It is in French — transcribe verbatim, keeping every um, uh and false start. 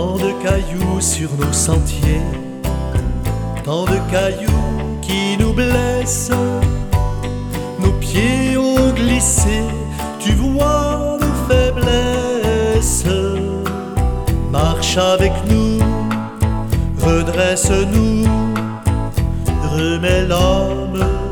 Tant de cailloux sur nos sentiers, tant de cailloux qui nous blessent. Nos pieds ont glissé, tu vois nos faiblesses. Marche avec nous, redresse-nous, remets l'âme